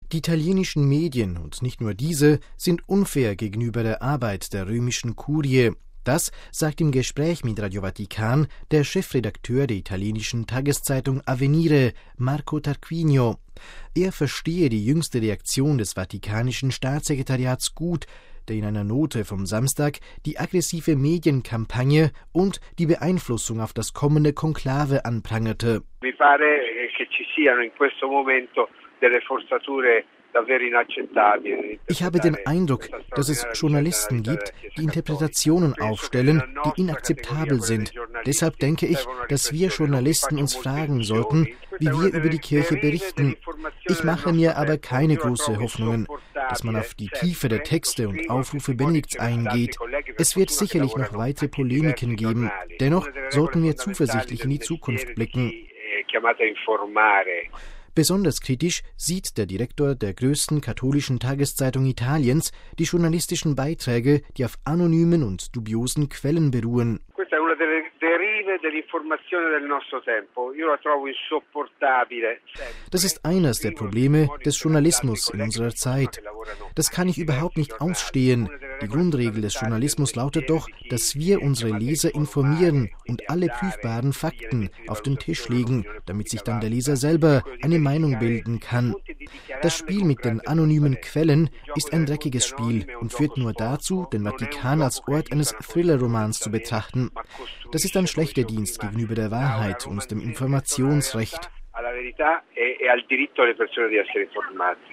Die italienischen Medien, und nicht nur diese, sind unfair gegenüber der Arbeit der römischen Kurie. Das sagt im Gespräch mit Radio Vatikan der Chefredakteur der italienischen Tageszeitung Avvenire, Marco Tarquinio. Er verstehe die jüngste Reaktion des Vatikanischen Staatssekretariats gut, der in einer Note vom Samstag die aggressive Medienkampagne und die Beeinflussung auf das kommende Konklave anprangerte. Mi pare che ci siano in questo momento delle forzature. Ich habe den Eindruck, dass es Journalisten gibt, die Interpretationen aufstellen, die inakzeptabel sind. Deshalb denke ich, dass wir Journalisten uns fragen sollten, wie wir über die Kirche berichten. Ich mache mir aber keine großen Hoffnungen, dass man auf die Tiefe der Texte und Aufrufe Benedikts eingeht. Es wird sicherlich noch weitere Polemiken geben. Dennoch sollten wir zuversichtlich in die Zukunft blicken. Besonders kritisch sieht der Direktor der größten katholischen Tageszeitung Italiens die journalistischen Beiträge, die auf anonymen und dubiosen Quellen beruhen. Das ist eines der Probleme des Journalismus in unserer Zeit. Das kann ich überhaupt nicht ausstehen. Die Grundregel des Journalismus lautet doch, dass wir unsere Leser informieren und alle prüfbaren Fakten auf den Tisch legen, damit sich dann der Leser selber eine Meinung bilden kann. Das Spiel mit den anonymen Quellen ist ein dreckiges Spiel und führt nur dazu, den Vatikan als Ort eines Thriller-Romans zu betrachten. Das ist ein schlechter Dienst gegenüber der Wahrheit und dem Informationsrecht.